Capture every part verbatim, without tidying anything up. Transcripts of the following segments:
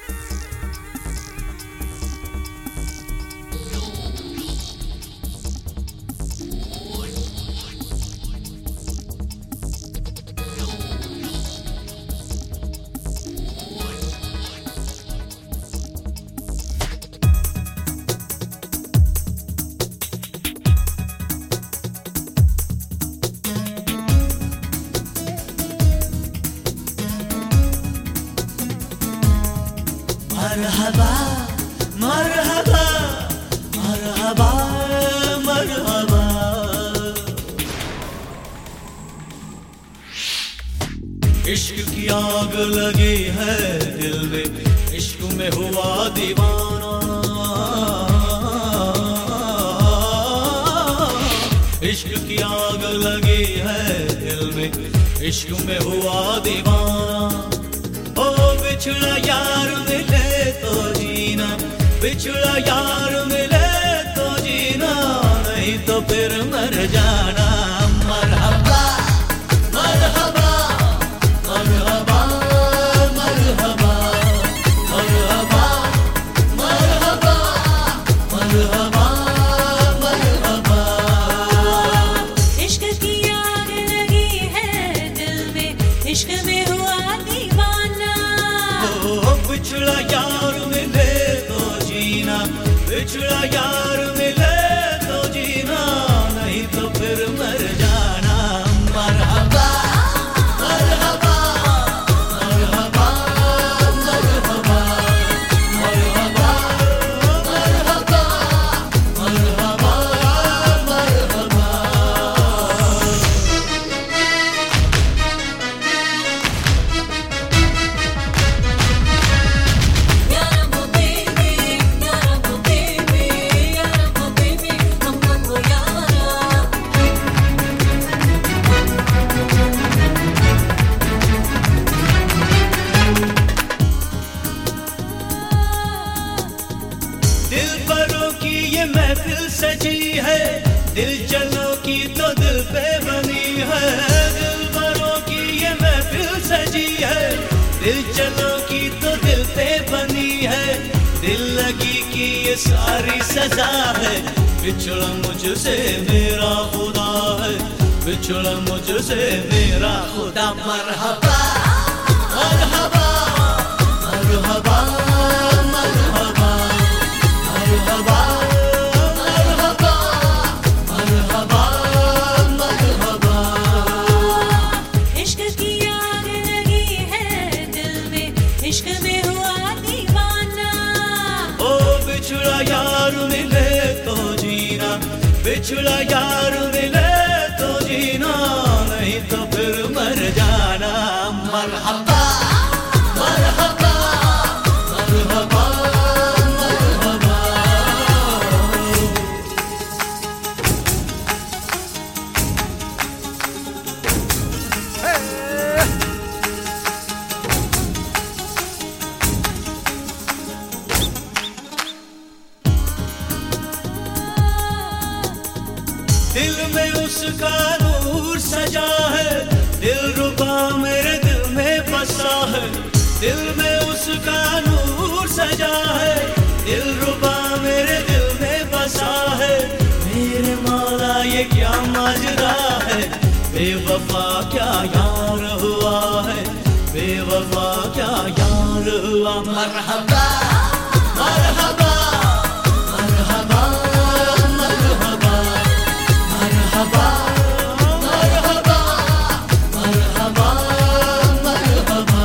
मरहबा मरहबा मरहबा मरहबा। इश्क की आग लगी है दिल में, इश्क में हुआ दीवाना। इश्क की आग लगी है दिल में, इश्क में हुआ दीवाना। ओ बिछड़ा यार मिले तो जीना, बिछड़ा यार मिले तो जीना, नहीं तो फिर मर जाना। मरहबा मरहबा मरहबा मरहबा मरहबा मरहबा मरहबा मरहबा। इश्क की आग लगी है दिल में, इश्क में हुआ दीवाना। ओ बिछड़ा यार मिले तो जीना, बिछड़ा यार मिले तो जीना, नहीं तो फिर मर जाना। मरहबा मरहबा मरहबा मरहबा मरहबा मरहबा मरहबा मरहबा। दिल परों की ये महफिल सजी है, दिल चलों की तो दिल पे बनी है। दिल परों की ये महफिल सजी है, दिल चलों की तो दिल पे बनी है। दिल लगी की ये सारी सजा है, बिछड़ा मुझसे मेरा खुदा है, बिछड़ा मुझसे मेरा खुदा। मरहबा मरहबा मरहबा मरहबा मरहबा मरहबा मरहबा मरहबा। इश्क की आग लगी है दिल में, इश्क में हुआ दीवाना। ओ बिछड़ा यार मिले तो जीना, बिछड़ा यार मिले तो जीना, नहीं तो फिर मर जाना। मरहबा मरहबा मरहबा मरहबा। दिल में उसका नूर सजा है, दिल रुबा मेरे दिल में बसा है। दिल में उसका नूर सजा है, दिल रुबा मेरे दिल में बसा है। मेरे मौला ये क्या माजरा है, बेवफा क्या यार हुआ है, बेवफा क्या यार हुआ। मरहबा मरहबा मरहबा मरहबा मरहबा मरहबा मरहबा मरहबा।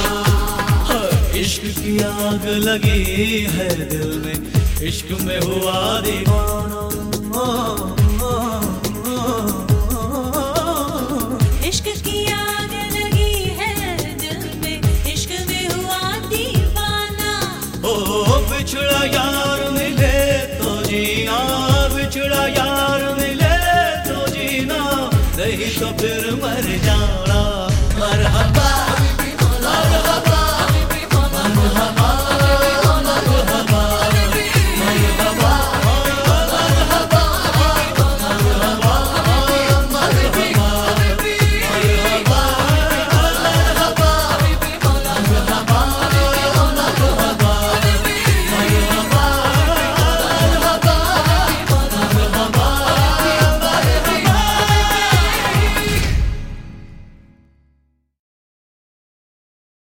इश्क की आग लगी है दिल में, इश्क में हुआ दीवाना। इश्क की आग लगी है दिल में, इश्क में हुआ दीवाना। ओ बिछड़ा यार मिले तो जीना, बिछड़ा यार मिले तो जीना, नहीं तो फिर मर जाना।